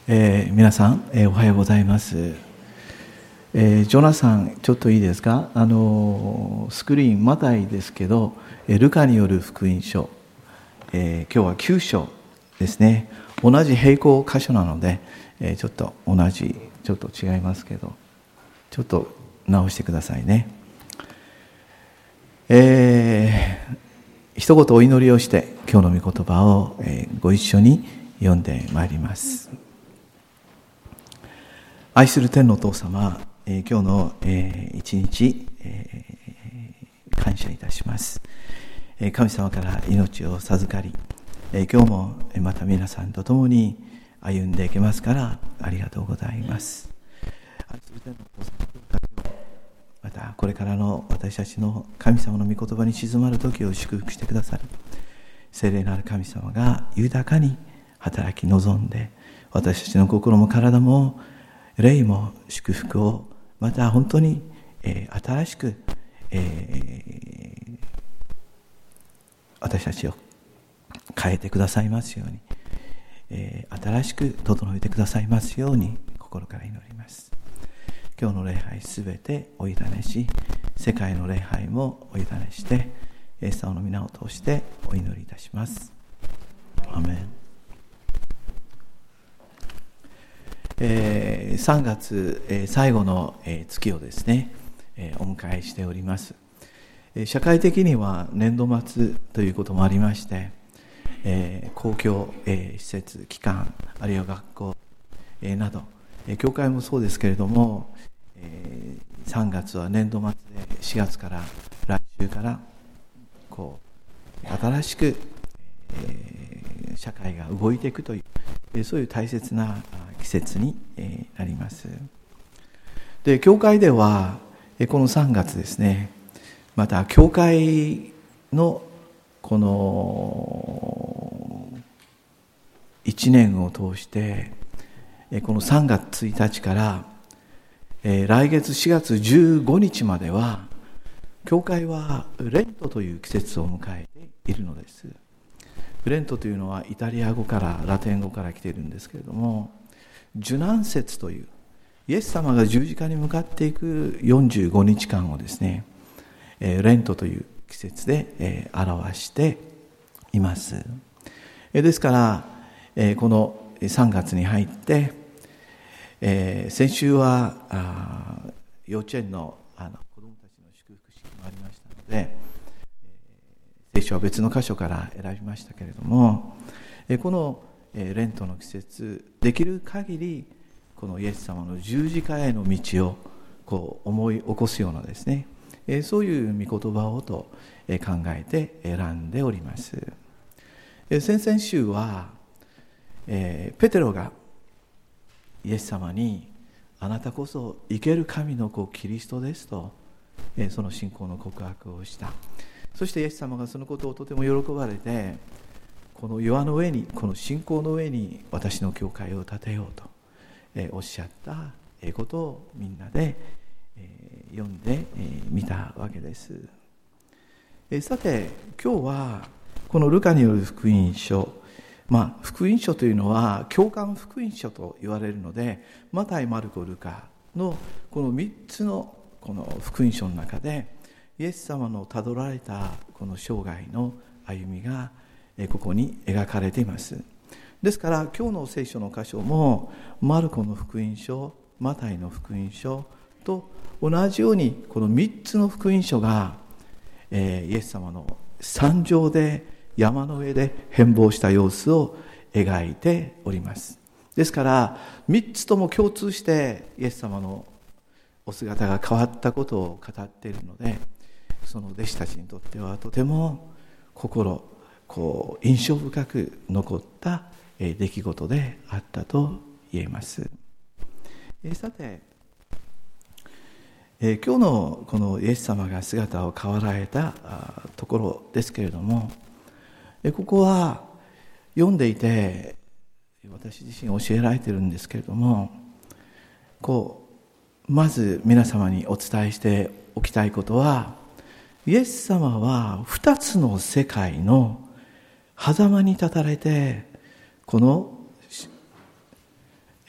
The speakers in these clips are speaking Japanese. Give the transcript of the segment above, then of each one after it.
皆さん、おはようございます。ジョナさん、ちょっといいですか？スクリーンまたいですけど、ルカによる福音書、今日は9章ですね。同じ並行箇所なので、ちょっと同じ、ちょっと違いますけど、ちょっと直してくださいね。一言お祈りをして今日の御言葉を、ご一緒に読んでまいります。愛する天のお父様、今日の、一日、感謝いたします。神様から命を授かり、今日もまた皆さんと共に歩んでいけますからありがとうございます。愛する天のお父様、またこれからの私たちの神様の御言葉に静まる時を祝福してくださる聖霊なる神様が豊かに働き望んで、私たちの心も体も霊も祝福をまた本当に、新しく、私たちを変えてくださいますように、新しく整えてくださいますように心から祈ります。今日の礼拝すべてお委ねし、世界の礼拝もお委ねして、イエス様の皆を通してお祈りいたします。アメン。3月、最後の、月をですね、お迎えしております。社会的には年度末ということもありまして、公共、施設、機関、あるいは学校、など、教会もそうですけれども、3月は年度末で4月から来週から新しく、社会が動いていくという、そういう大切な季節になります。で、教会ではこの3月ですね、また教会のこの1年を通してこの3月1日から来月4月15日までは教会はレントという季節を迎えているのです。レントというのはイタリア語からラテン語から来ているんですけれども、受難節というイエス様が十字架に向かっていく45日間をですね、レントという季節で表しています。ですからこの3月に入って先週は幼稚園の子どもたちの祝福式もありましたので、聖書は別の箇所から選びましたけれども、このレントの季節、できる限りこのイエス様の十字架への道を思い起こすようなですね、そういう御言葉をと考えて選んでおります。先々週はペテロがイエス様にあなたこそ生ける神の子キリストですと、その信仰の告白をした。そしてイエス様がそのことをとても喜ばれて、この岩の上に、この信仰の上に私の教会を建てようと、おっしゃったことをみんなで、読んでみたわけです。さて今日はこのルカによる福音書、福音書というのは共感福音書と言われるので、マタイ、マルコ、ルカのこの3つのこの福音書の中でイエス様のたどられたこの生涯の歩みがここに描かれています。ですから今日の聖書の箇所もマルコの福音書、マタイの福音書と同じようにこの3つの福音書がイエス様の山上で山の上で変貌した様子を描いております。ですから3つとも共通してイエス様のお姿が変わったことを語っているので、その弟子たちにとってはとても印象深く残った出来事であったと言えます。さて、今日のこのイエス様が姿を変わられたところですけれども、ここは読んでいて私自身教えられているんですけれども、まず皆様にお伝えしておきたいことは、イエス様は2つの世界の狭間に立たれてこの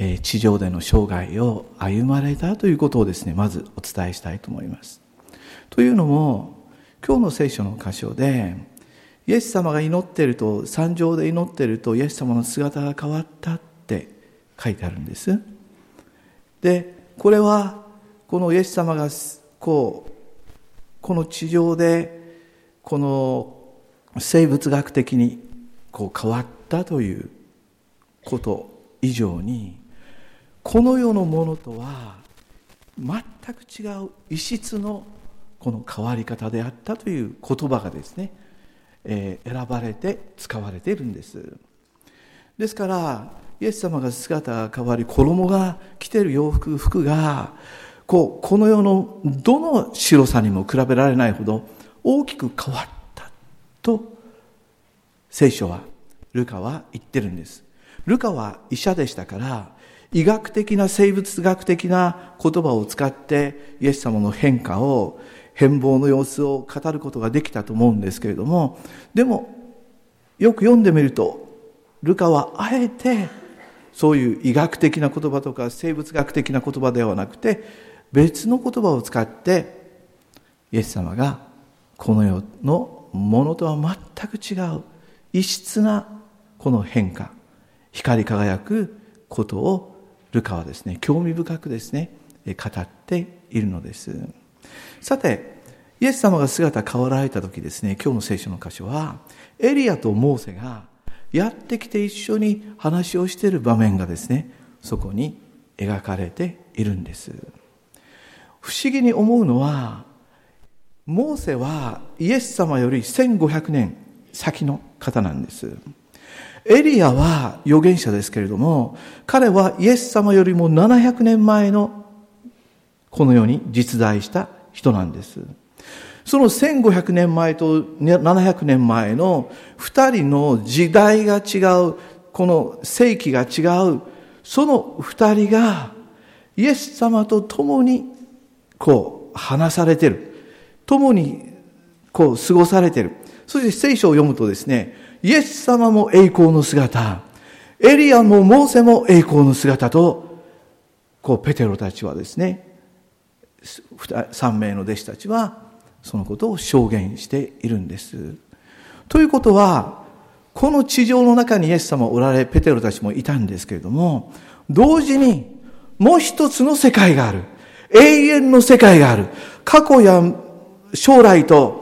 地上での生涯を歩まれたということをですね、まずお伝えしたいと思います。というのも、今日の聖書の箇所で、イエス様が祈っていると、山上で祈っていると、イエス様の姿が変わったって書いてあるんです。で、これは、このイエス様が、この地上で、この生物学的に変わったということ以上に、この世のものとは全く違う異質のこの変わり方であったという言葉がですね、選ばれて使われているんです。ですからイエス様が姿が変わり、衣が着ている服がこの世のどの白さにも比べられないほど大きく変わったと聖書は、ルカは言ってるんです。ルカは医者でしたから、医学的な生物学的な言葉を使ってイエス様の変貌の様子を語ることができたと思うんですけれども、でもよく読んでみると、ルカはあえてそういう医学的な言葉とか生物学的な言葉ではなくて、別の言葉を使ってイエス様がこの世のものとは全く違う異質なこの変化、光り輝くことをルカはですね、興味深くですね、語っているのです。さて、イエス様が姿変わられた時ですね、今日の聖書の箇所は、エリアとモーセがやってきて一緒に話をしている場面がですね、そこに描かれているんです。不思議に思うのは、モーセはイエス様より1500年先の方なんです。エリアは預言者ですけれども、彼はイエス様よりも700年前のこの世に実在した人なんです。その1500年前と700年前の2人の時代が違う、この世紀が違う、その2人がイエス様と共に話されている、共に過ごされている。そして聖書を読むとですね、イエス様も栄光の姿、エリアもモーセも栄光の姿と、ペテロたちはですね、3名の弟子たちはそのことを証言しているんです。ということは、この地上の中にイエス様おられ、ペテロたちもいたんですけれども、同時にもう一つの世界がある。永遠の世界がある。過去や将来と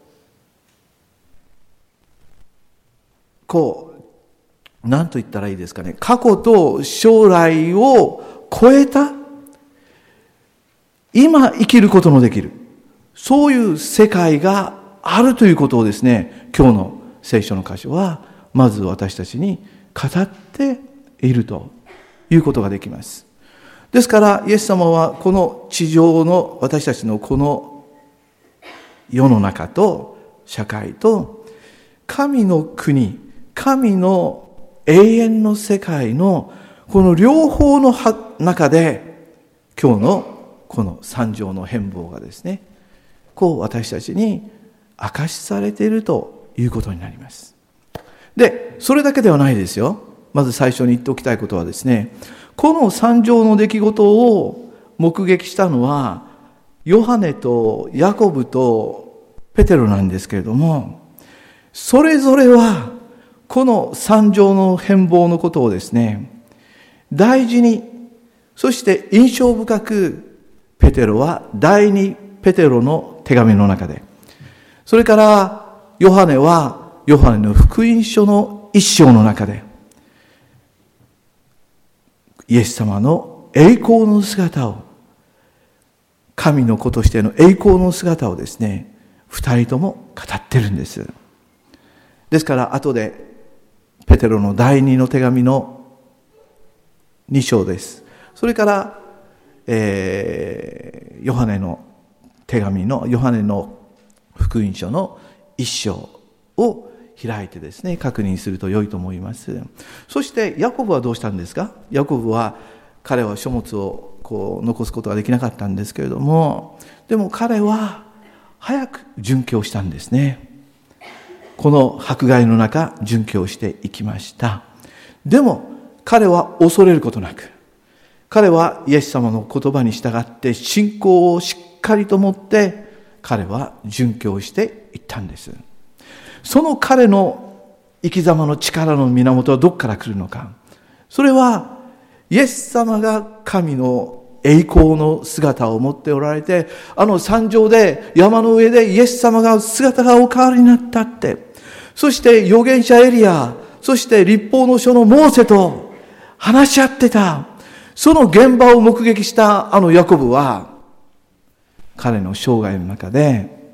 何と言ったらいいですかね。過去と将来を超えた、今生きることのできる、そういう世界があるということをですね、今日の聖書の箇所は、まず私たちに語っているということができます。ですから、イエス様はこの地上の私たちのこの世の中と社会と、神の国、神の永遠の世界のこの両方の中で、今日のこの三条の変貌がですね、私たちに明かしされているということになります。で、それだけではないですよ。まず最初に言っておきたいことはですね、この三条の出来事を目撃したのはヨハネとヤコブとペテロなんですけれども、それぞれはこの三条の変貌のことをですね、大事に、そして印象深く、ペテロは第二ペテロの手紙の中で、それからヨハネはヨハネの福音書の一章の中で、イエス様の栄光の姿を、神の子としての栄光の姿をですね、二人とも語ってるんです。ですから後でペテロの第二の手紙の2章です。それからヨハネの手紙のヨハネの福音書の1章を開いてですね、確認すると良いと思います。そしてヤコブはどうしたんですか？ヤコブは、彼は書物を残すことができなかったんですけれども、でも彼は早く殉教したんですね。この迫害の中、殉教していきました。でも彼は恐れることなく、 彼はイエス様の言葉に従って信仰をしっかりと持って彼は殉教していったんです。その彼の生き様の力の源はどこから来るのか。それはイエス様が神の栄光の姿を持っておられて、あの山上で山の上でイエス様が姿がお変わりになったって、そして預言者エリア、そして律法の書のモーセと話し合ってた。その現場を目撃したあのヤコブは、彼の生涯の中で、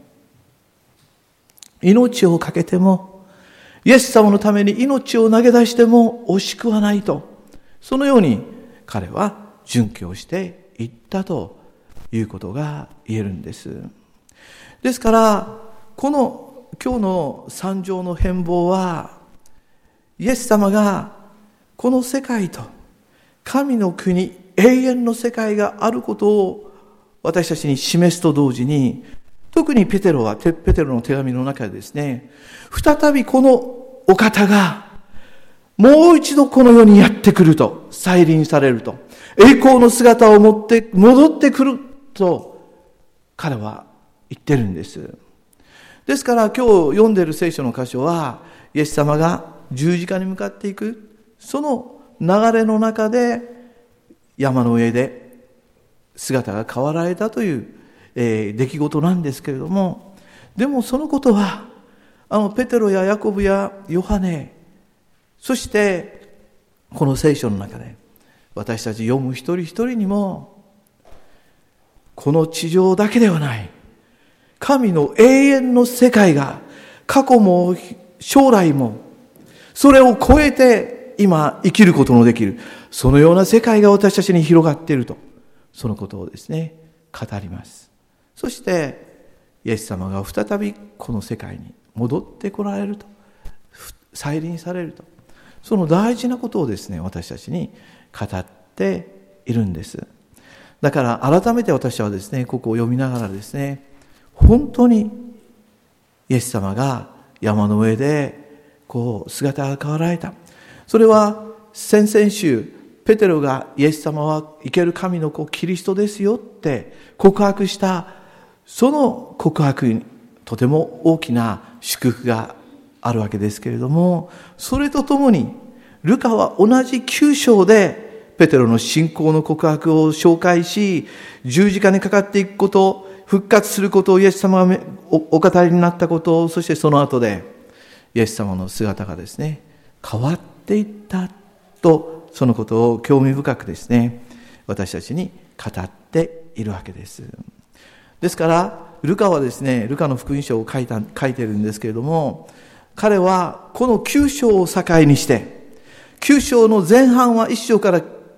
命を懸けても、イエス様のために命を投げ出しても惜しくはないと、そのように彼は殉教していったということが言えるんです。ですから、この今日の三条の変貌は、イエス様がこの世界と神の国、永遠の世界があることを私たちに示すと同時に、特にペテロの手紙の中でですね、再びこのお方がもう一度この世にやってくると、再臨されると、栄光の姿を持って戻ってくると彼は言ってるんです。ですから今日読んでいる聖書の箇所は、イエス様が十字架に向かっていくその流れの中で山の上で姿が変わられたという、出来事なんですけれども、でもそのことはペテロやヤコブやヨハネ、そしてこの聖書の中で私たち読む一人一人にも、この地上だけではない神の永遠の世界が過去も将来もそれを超えて今生きることのできる、そのような世界が私たちに広がっていると、そのことをですね語ります。そしてイエス様が再びこの世界に戻ってこられると、再臨されると、その大事なことをですね私たちに語っているんです。だから改めて私はですねここを読みながらですね、本当にイエス様が山の上でこう姿が変わられた。それは先々週ペテロがイエス様は生ける神の子キリストですよって告白した、その告白にとても大きな祝福があるわけですけれども、それとともにルカは同じ9章でペテロの信仰の告白を紹介し、十字架にかかっていくこと、復活することをイエス様がお語りになったことを、そしてその後でイエス様の姿がですね変わっていったと、そのことを興味深くですね私たちに語っているわけです。ですからルカはですね、ルカの福音書を書いてるんですけれども、彼はこの9章を境にして、9章の前半は1章から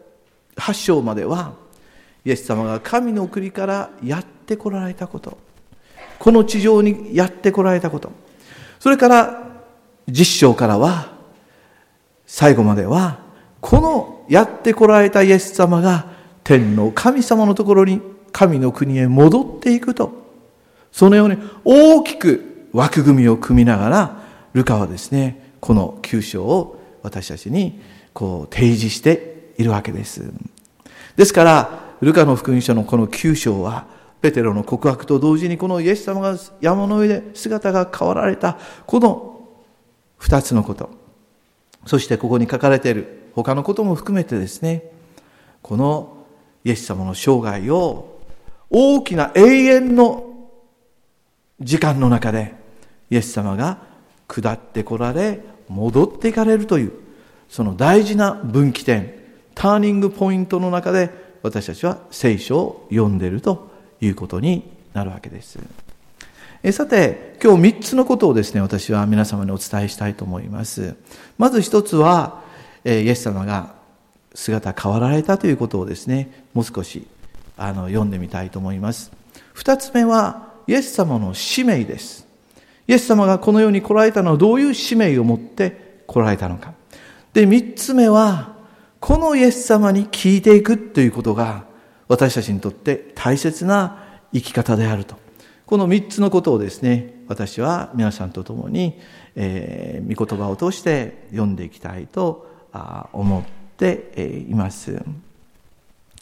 8章まではイエス様が神の国からやってこられたこと、この地上にやってこられたこと、それから10章からは最後まではこのやってこられたイエス様が天の神様のところに神の国へ戻っていくと、そのように大きく枠組みを組みながらルカはですねこの9章を私たちにこう提示しているわけです。ですからルカの福音書のこの9章はペテロの告白と同時にこのイエス様が山の上で姿が変わられたこの2つのこと、そしてここに書かれている他のことも含めてですね、このイエス様の生涯を大きな永遠の時間の中でイエス様が下ってこられ戻っていかれるという、その大事な分岐点、ターニングポイントの中で私たちは聖書を読んでいるということになるわけです。さて今日3つのことをですね私は皆様にお伝えしたいと思います。まず一つはイエス様が姿変わられたということをですねもう少し読んでみたいと思います。二つ目はイエス様の使命です。イエス様がこの世に来られたのはどういう使命を持って来られたのか。で、三つ目はこのイエス様に聞いていくということが私たちにとって大切な生き方であると。この三つのことをですね私は皆さんと共に、御言葉を通して読んでいきたいと思っています。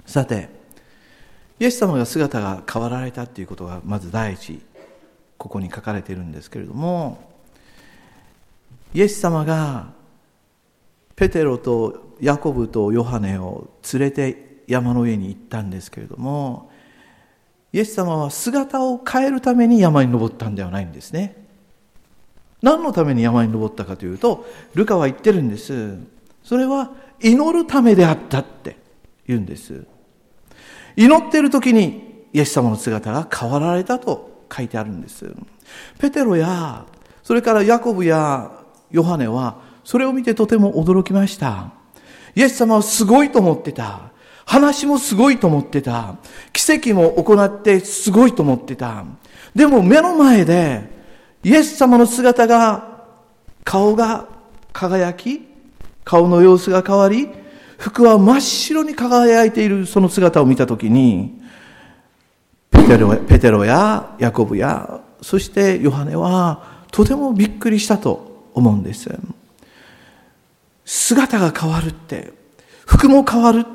さて、イエス様が姿が変わられたということがまず第一、ここに書かれているんですけれども、イエス様がペテロとヤコブとヨハネを連れて山の上に行ったんですけれども、イエス様は姿を変えるために山に登ったんではないんですね。何のために山に登ったかというと、ルカは言ってるんです。それは祈るためであったって言うんです。祈っている時にイエス様の姿が変わられたと書いてあるんです。ペテロやそれからヤコブやヨハネはそれを見てとても驚きました。イエス様はすごいと思ってた。話もすごいと思ってた。奇跡も行ってすごいと思ってた。でも目の前でイエス様の姿が、顔が輝き、顔の様子が変わり、服は真っ白に輝いているその姿を見たときに、ペテロやヤコブやそしてヨハネはとてもびっくりしたと思うんです。姿が変わるって、服も変わるって、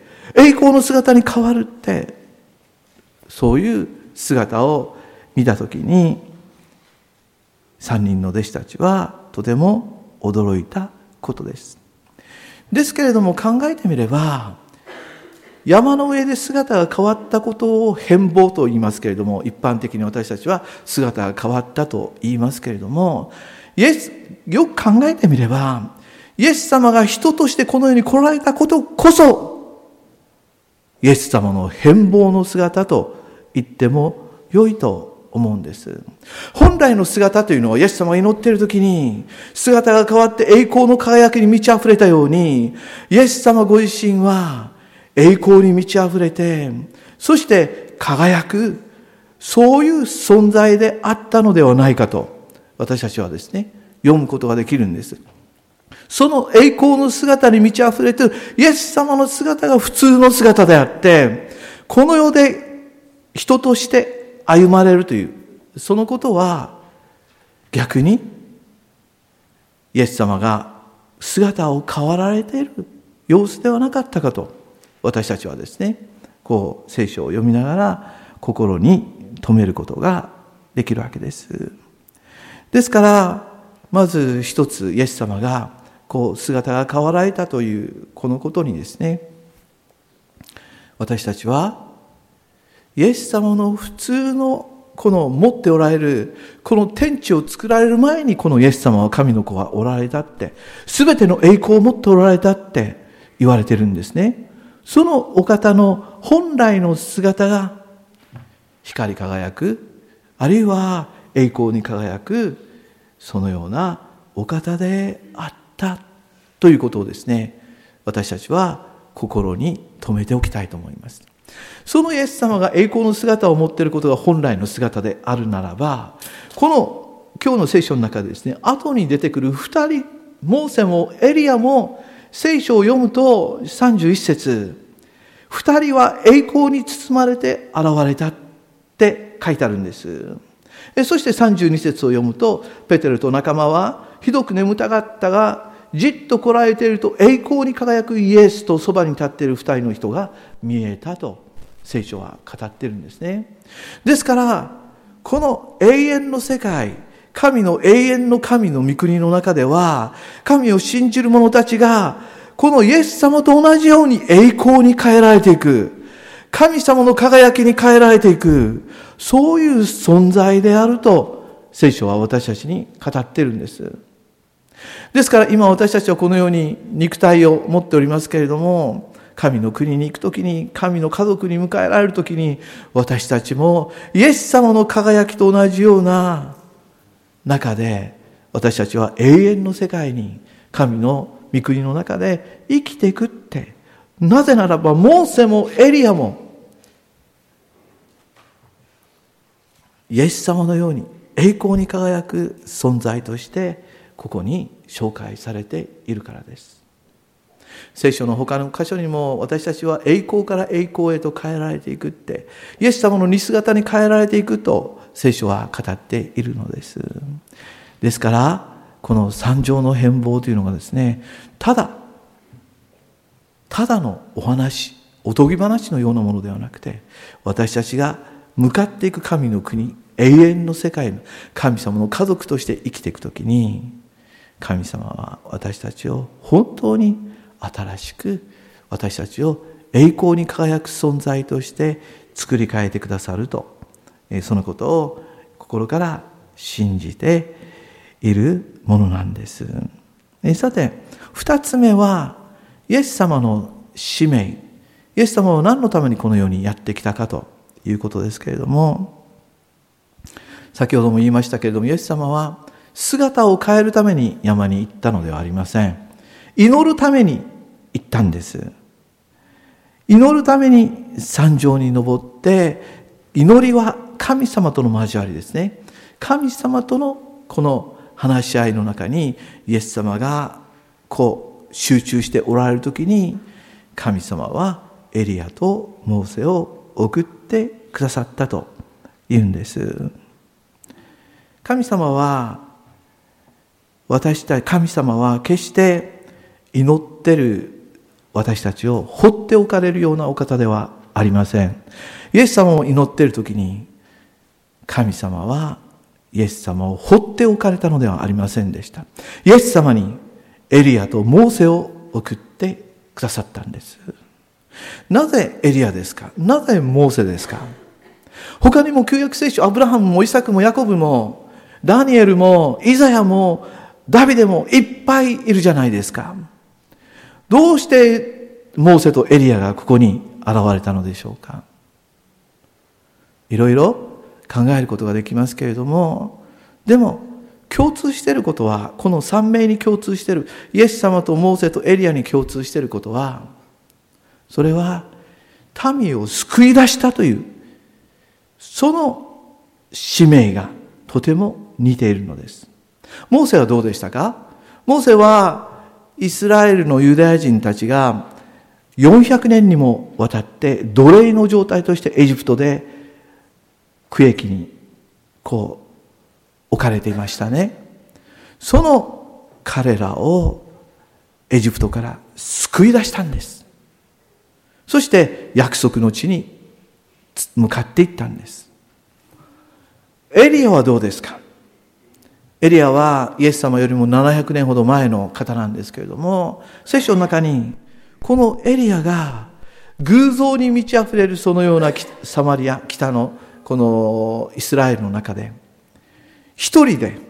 栄光の姿に変わるって、そういう姿を見たときに、3人の弟子たちはとても驚いたことです。ですけれども考えてみれば、山の上で姿が変わったことを変貌と言いますけれども、一般的に私たちは姿が変わったと言いますけれども、よく考えてみれば、イエス様が人としてこの世に来られたことこそ、イエス様の変貌の姿と言っても良いと思うんです。本来の姿というのはイエス様が祈っている時に姿が変わって栄光の輝きに満ち溢れたように、イエス様ご自身は栄光に満ち溢れて、そして輝く、そういう存在であったのではないかと私たちはですね、読むことができるんです。その栄光の姿に満ち溢れているイエス様の姿が普通の姿であって、この世で人として歩まれるという、そのことは逆にイエス様が姿を変わられている様子ではなかったかと、私たちはですね、こう聖書を読みながら心に留めることができるわけです。ですからまず一つ、イエス様がこう姿が変わられたというこのことにですね、私たちはイエス様の普通のこの持っておられるこの天地を作られる前に、このイエス様は神の子はおられたって、すべての栄光を持っておられたって言われてるんですね。そのお方の本来の姿が光り輝く、あるいは栄光に輝く、そのようなお方であったということをですね、私たちは心に留めておきたいと思います。そのイエス様が栄光の姿を持っていることが本来の姿であるならば、この今日の聖書の中でですね、後に出てくる2人、モーセもエリアも、聖書を読むと31節、2人は栄光に包まれて現れたって書いてあるんです。そして32節を読むと、ペテロと仲間はひどく眠たかったが、じっとこらえていると栄光に輝くイエスとそばに立っている2人の人が見えたと聖書は語っているんですね。ですからこの永遠の世界、神の永遠の神の御国の中では、神を信じる者たちがこのイエス様と同じように栄光に変えられていく、神様の輝きに変えられていく、そういう存在であると聖書は私たちに語っているんです。ですから今私たちはこのように肉体を持っておりますけれども、神の国に行くときに、神の家族に迎えられるときに、私たちもイエス様の輝きと同じような中で、私たちは永遠の世界に神の御国の中で生きていくって、なぜならばモーセもエリアもイエス様のように栄光に輝く存在としてここに紹介されているからです。聖書の他の箇所にも、私たちは栄光から栄光へと変えられていくって、イエス様の似姿に変えられていくと聖書は語っているのです。ですからこの三条の変貌というのがですね、ただのお話おとぎ話のようなものではなくて、私たちが向かっていく神の国、永遠の世界の神様の家族として生きていくときに、神様は私たちを本当に新しく、私たちを栄光に輝く存在として作り変えてくださると、そのことを心から信じているものなんです。さて、二つ目はイエス様の使命。イエス様は何のためにこの世にやってきたかということですけれども、先ほども言いましたけれども、イエス様は姿を変えるために山に行ったのではありません。祈るために行ったんです。祈るために山上に登って、祈りは神様との交わりですね。神様とのこの話し合いの中にイエス様が集中しておられるときに、神様はエリアとモーセを送ってくださったと言うんです。神様は決して祈ってる私たちを放っておかれるようなお方ではありません。イエス様を祈っているときに、神様はイエス様を放っておかれたのではありませんでした。イエス様にエリアとモーセを送ってくださったんです。なぜエリアですか？なぜモーセですか？他にも旧約聖書、アブラハムもイサクもヤコブもダニエルもイザヤもダビデもいっぱいいるじゃないですか。どうしてモーセとエリアがここに現れたのでしょうか？いろいろ考えることができますけれども、でも共通していることは、この3名に共通している、イエス様とモーセとエリアに共通していることは、それは民を救い出したというその使命がとても似ているのです。モーセはどうでしたか？モーセはイスラエルのユダヤ人たちが400年にもわたって奴隷の状態としてエジプトで区域に置かれていましたね。その彼らをエジプトから救い出したんです。そして約束の地に向かっていったんです。エリアはどうですか？エリアはイエス様よりも700年ほど前の方なんですけれども、聖書の中にこのエリアが偶像に満ち溢れるそのようなサマリア、北のこのイスラエルの中で、一人で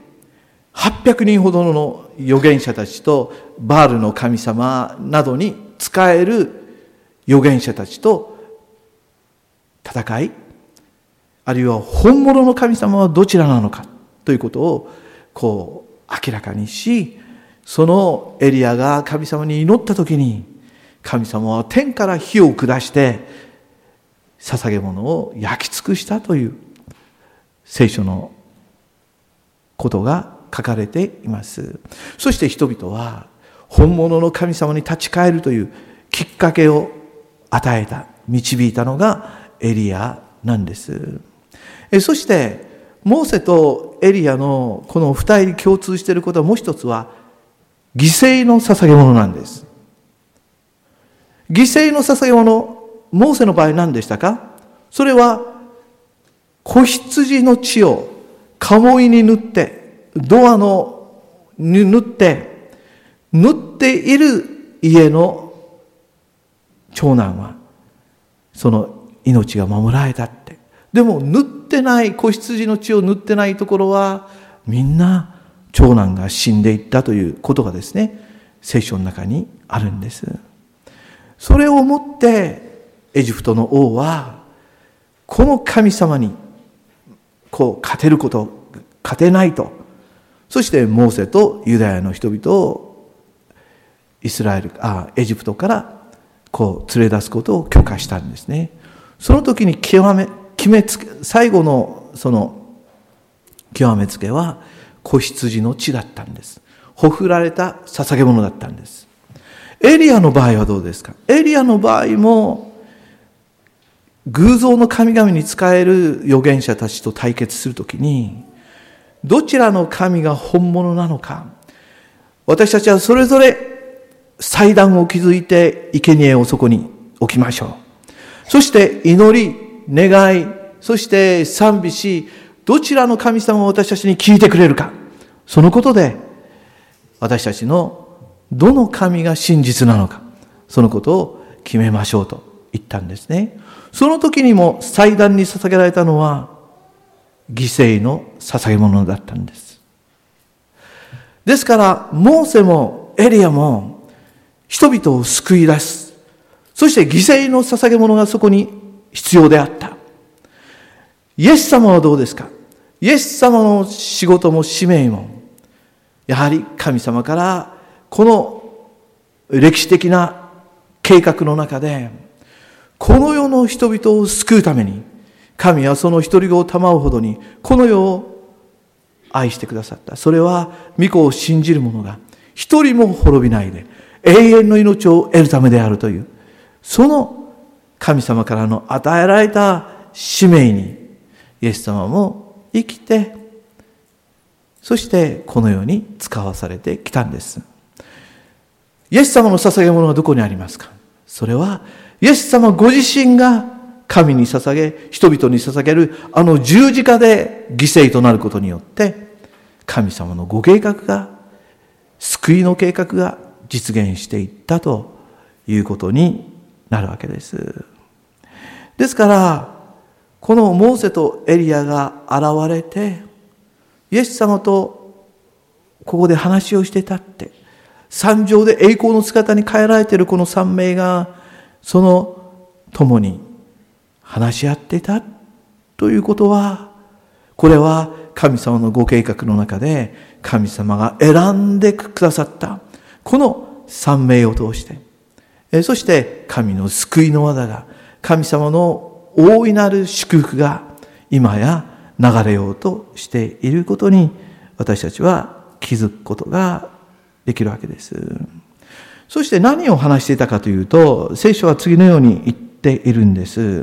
800人ほどの預言者たちとバールの神様などに仕える預言者たちと戦い、あるいは本物の神様はどちらなのかということを明らかにし、そのエリアが神様に祈ったときに、神様は天から火を下して捧げ物を焼き尽くしたという聖書のことが書かれています。そして人々は本物の神様に立ち返るというきっかけを与えた、導いたのがエリアなんです。そしてモーセとエリアのこの二人に共通していることは、もう一つは犠牲の捧げ物なんです。犠牲の捧げ物、モーセの場合何でしたか？それは子羊の血を鴨居に塗って、ドアのに塗っている家の長男はその命が守られたって。でも塗ってない、子羊の血を塗ってないところはみんな長男が死んでいったということがですね、聖書の中にあるんです。それをもってエジプトの王はこの神様に勝てないと、そしてモーセとユダヤの人々をエジプトから連れ出すことを許可したんですね。その時に最後のその極めつけは子羊の血だったんです。ほふられた捧げ物だったんです。エリアの場合はどうですか？エリアの場合も偶像の神々に仕える預言者たちと対決するときに、どちらの神が本物なのか、私たちはそれぞれ祭壇を築いて生贄をそこに置きましょう。 そして祈り、願い、そして賛美し、どちらの神様を私たちに聞いてくれるか。そのことで、私たちのどの神が真実なのか、そのことを決めましょうと言ったんですね。その時にも祭壇に捧げられたのは、犠牲の捧げ物だったんです。ですから、モーセもエリアも人々を救い出す。そして犠牲の捧げ物がそこに必要であった。イエス様はどうですか？イエス様の仕事も使命も、やはり神様からこの歴史的な計画の中で、この世の人々を救うために、神はその一人子を賜うほどに、この世を愛してくださった。それは、御子を信じる者が一人も滅びないで、永遠の命を得るためであるという、その神様からの与えられた使命に、イエス様も生きて、そしてこの世に使わされてきたんです。イエス様の捧げ物はどこにありますか？それは、イエス様ご自身が神に捧げ、人々に捧げるあの十字架で犠牲となることによって、神様のご計画が、救いの計画が実現していったということになるわけです。ですから、このモーセとエリアが現れて、イエス様とここで話をして立って、山上で栄光の姿に変えられているこの3名が、その共に話し合っていたということは、これは神様のご計画の中で神様が選んでくださったこの3名を通して、そして神の救いの技が、神様の大いなる祝福が今や流れようとしていることに、私たちは気づくことができるわけです。そして何を話していたかというと、聖書は次のように言っているんです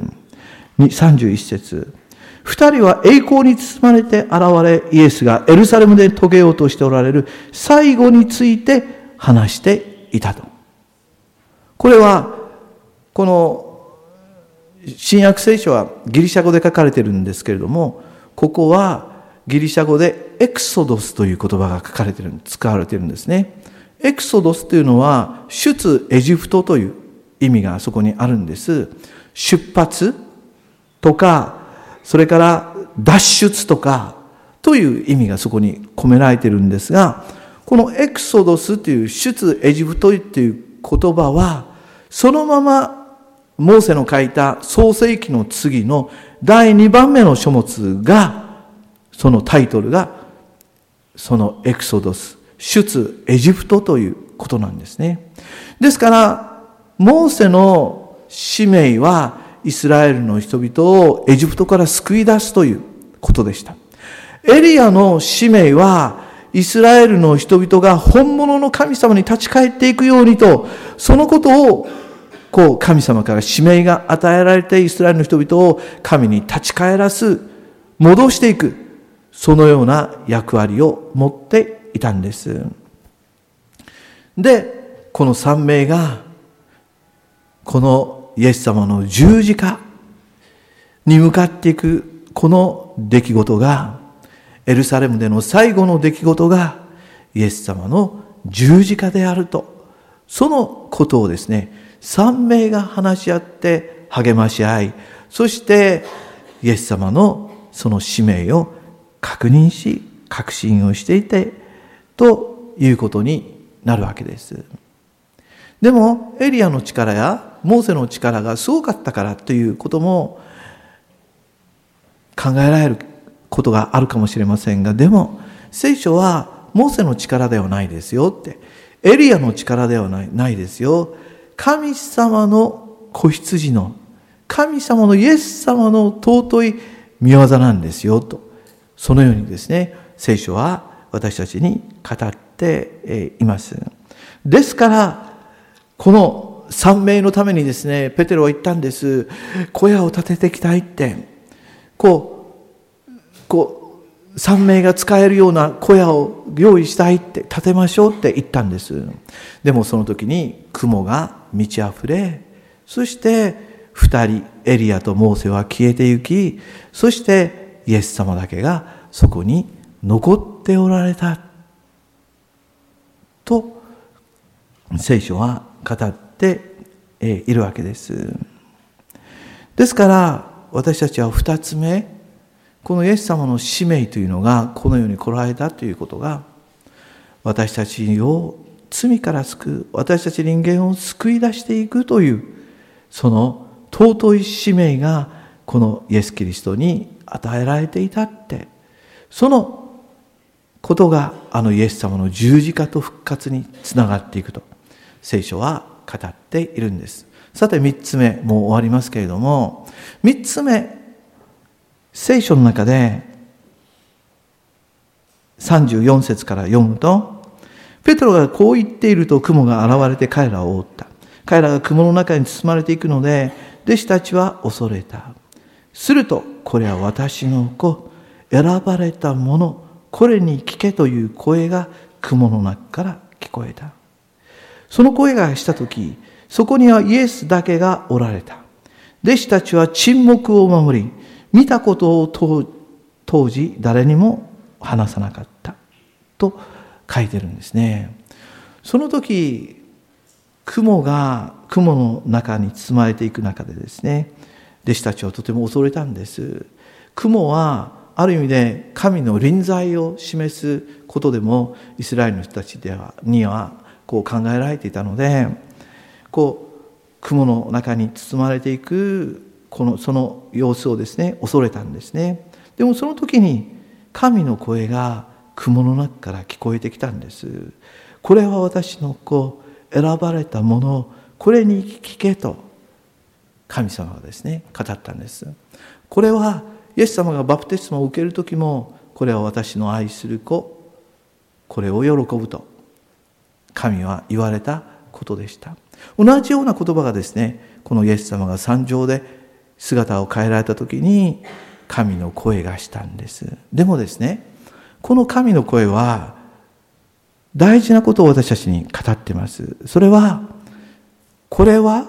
。31節。二人は栄光に包まれて現れ、イエスがエルサレムで遂げようとしておられる最後について話していたと。これは、この新約聖書はギリシャ語で書かれているんですけれども、ここはギリシャ語でエクソドスという言葉が使われているんですね。エクソドスというのは出エジプトという意味がそこにあるんです。出発とか、それから脱出とかという意味がそこに込められているんですが、このエクソドスという出エジプトという言葉は、そのままモーセの書いた創世記の次の第2番目の書物が、そのタイトルがそのエクソドス、出エジプトということなんですね。ですからモーセの使命はイスラエルの人々をエジプトから救い出すということでした。エリアの使命はイスラエルの人々が本物の神様に立ち返っていくようにと、そのことを神様から使命が与えられて、イスラエルの人々を神に立ち返らす、戻していく、そのような役割を持っていたんです。で、この3名がこのイエス様の十字架に向かっていくこの出来事が、エルサレムでの最後の出来事がイエス様の十字架であると、そのことをですね、3名が話し合って励まし合い、そしてイエス様のその使命を確認し、確信をしていてということになるわけです。でもエリアの力やモーセの力がすごかったからということも考えられることがあるかもしれませんが、でも聖書はモーセの力ではないですよって、エリアの力ではないですよ、神様の子羊の、神様のイエス様の尊い御業なんですよと、そのようにですね、聖書は私たちに語っています。ですからこの3名のためにですね、ペテロは言ったんです。小屋を建てていきたいって、3名が使えるような小屋を用意したいって、建てましょうって言ったんです。でもその時に雲が満ち溢れ、そして二人エリアとモーセは消えてゆき、そしてイエス様だけがそこに残っておられたと聖書は語っているわけです。ですから私たちは二つ目、このイエス様の使命というのがこの世に来られたということが、私たちを罪から救う、私たち人間を救い出していくという、その尊い使命がこのイエス・キリストに与えられていたって、そのことがイエス様の十字架と復活につながっていくと聖書は語っているんです。さて3つ目、もう終わりますけれども、3つ目、聖書の中で34節から読むと、ペテロがこう言っていると雲が現れて彼らを覆った。彼らが雲の中に包まれていくので、弟子たちは恐れた。すると、これは私の子、選ばれた者、これに聞けという声が雲の中から聞こえた。その声がしたとき、そこにはイエスだけがおられた。弟子たちは沈黙を守り、見たことを当時誰にも話さなかったと書いてるんですね。その時、雲の中に包まれていく中でですね、弟子たちはとても恐れたんです。雲はある意味で神の臨在を示すことでもイスラエルの人たちにはこう考えられていたので、雲の中に包まれていくその様子をですね、恐れたんですね。でもその時に神の声が雲の中から聞こえてきたんです。これは私の子、選ばれたもの、これに聞けと神様がですね、語ったんです。これはイエス様がバプテスマを受ける時も、これは私の愛する子、これを喜ぶと神は言われたことでした。同じような言葉がですね、このイエス様が山上で姿を変えられた時に神の声がしたんです。でもですね、この神の声は大事なことを私たちに語っています。それは、これは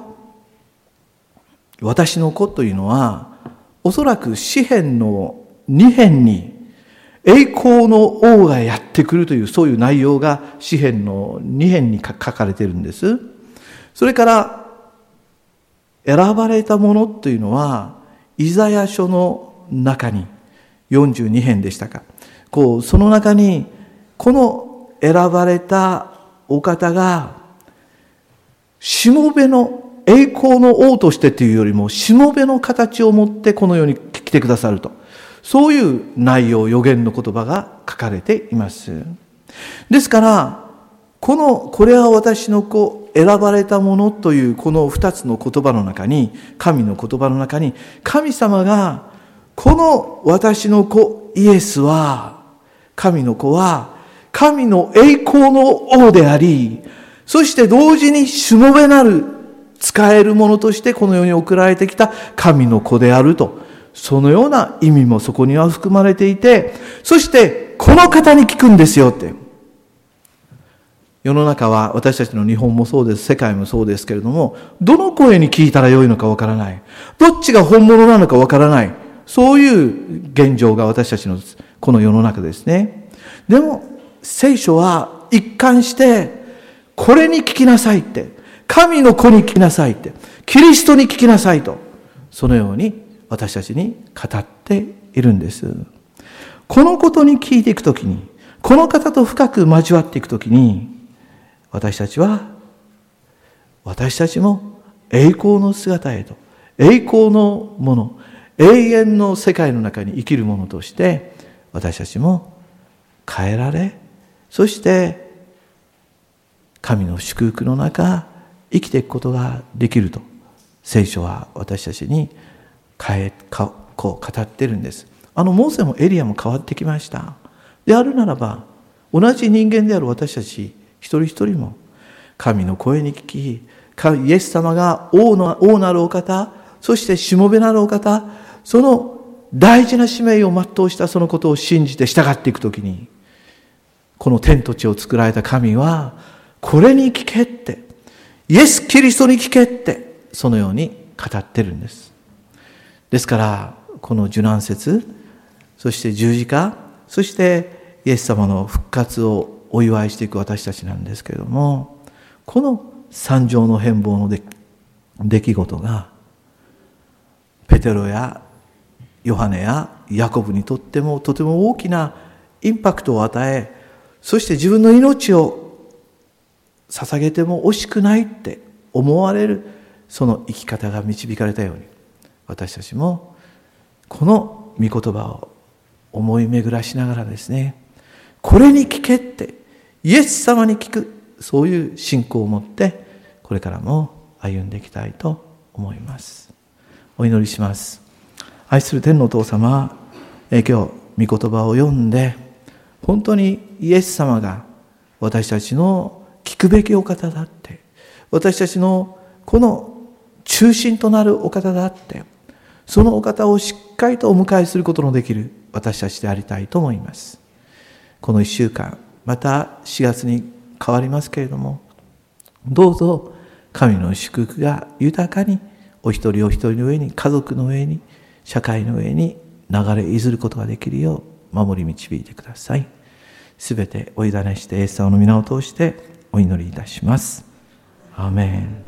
私の子というのは、おそらく詩編の2編に栄光の王がやってくるという、そういう内容が詩編の2編に書かれているんです。それから選ばれたものというのはイザヤ書の中に42編でしたか、その中にこの選ばれたお方がしもべの栄光の王としてというよりもしもべの形を持ってこの世に来てくださると、そういう内容、預言の言葉が書かれています。ですからこれは私の子、選ばれたものというこの二つの言葉の中に、神の言葉の中に、神様がこの私の子イエスは、神の子は神の栄光の王であり、そして同時にしもべなる使えるものとしてこの世に送られてきた神の子であると、そのような意味もそこには含まれていて、そしてこの方に聞くんですよって。世の中は私たちの日本もそうです、世界もそうですけれども、どの声に聞いたらよいのかわからない、どっちが本物なのかわからない、そういう現状が私たちのこの世の中ですね。でも聖書は一貫してこれに聞きなさいって、神の子に聞きなさいって、キリストに聞きなさいと、そのように私たちに語っているんです。このことに聞いていくときに、この方と深く交わっていくときに、私たちも栄光の姿へと、栄光のもの、永遠の世界の中に生きるものとして私たちも変えられ、そして神の祝福の中生きていくことができると聖書は私たちにこう語っているんです。モーセもエリアも変わってきました。であるならば、同じ人間である私たち一人一人も神の声に聞き、イエス様が王なるお方、そしてしもべなるお方、その大事な使命を全うしたそのことを信じて従っていくときに、この天と地を作られた神はこれに聞けって、イエス・キリストに聞けって、そのように語ってるんです。ですからこの受難節、そして十字架、そしてイエス様の復活をお祝いしていく私たちなんですけれども、この三条の変貌の出来事がペテロやヨハネやヤコブにとってもとても大きなインパクトを与え、そして自分の命を捧げても惜しくないって思われるその生き方が導かれたように、私たちもこの御言葉を思い巡らしながらですね、これに聞けってイエス様に聞く、そういう信仰を持ってこれからも歩んでいきたいと思います。お祈りします。愛する天のお父様、今日御言葉を読んで、本当にイエス様が私たちの聞くべきお方だって、私たちのこの中心となるお方だって、そのお方をしっかりとお迎えすることのできる私たちでありたいと思います。この1週間、また4月に変わりますけれども、どうぞ神の祝福が豊かにお一人お一人の上に、家族の上に、社会の上に流れいずることができるよう守り導いてください。すべてお委ねしてイエス様の皆を通してお祈りいたします。アーメン。